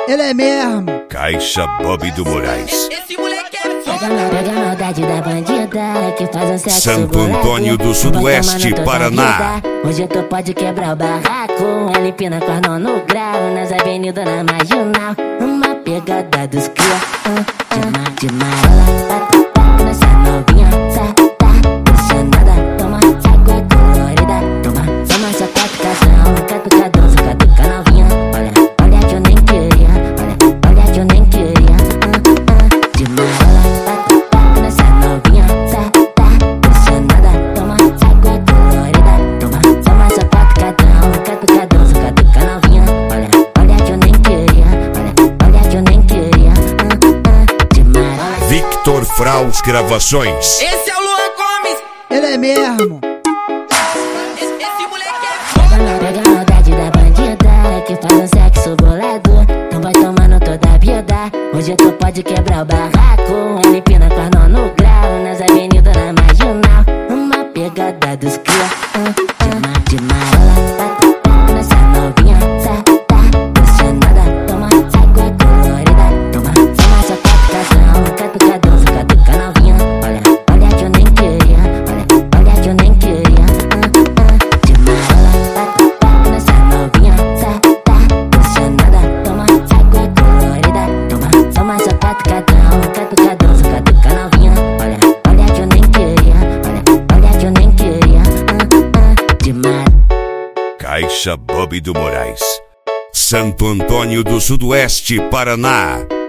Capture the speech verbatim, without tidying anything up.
Ele é mesmo. Caixa Bob do Moraes. Esse moleque é Pega a maldade da bandida que faz um sexo Santo Antônio do Sudoeste, Paraná. Hoje tu pode quebrar o barraco, ela empina com as mãos no grau, nas avenidas na marginal. Uma pegada dos cria, uh, uh, de mala, uh, nessa novinha, tá, tá, pressionada. Toma água colorida, toma, toma só catucação, catucadão, catuca novinha. Olha, olha que eu nem queria, olha, olha que eu nem queria, uh, uh, de mala, uh, nessa novinha, tá, tá, pressionada. Toma água colorida, toma, toma só catucadão, catucadão, catuca novinha. Olha, olha que eu nem queria, olha, olha que eu nem queria, uh, uh, de mala. Victor Fraus Gravações. Esse é o Luan Gomes. Ele é mesmo. Esse, esse moleque é Pega a maldade da bandida que faz um sexo bolado, então vai tomando toda a vida. Hoje tu pode quebrar o barraco, ela empina com as mãos no grau, nas avenidas na marginal. Uma pegada dos cria, uh, uh, de mala, uh, nessa novinha, tá, tá, pressionada. Toma água colorida, toma, toma só catucação, catucadão, catuca novinha. Olha, olha que eu nem queria, olha, olha que eu nem queria, uh, uh, de mala, uh, nessa novinha, tá, tá, pressionada. Toma água colorida, toma, toma só catucadão, catucadão, catuca novinha. Olha, olha que eu nem queria, olha, olha que eu nem queria, uh, uh, de mala. Caixa Bob do Moraes. Santo Antônio do Sudoeste, Paraná.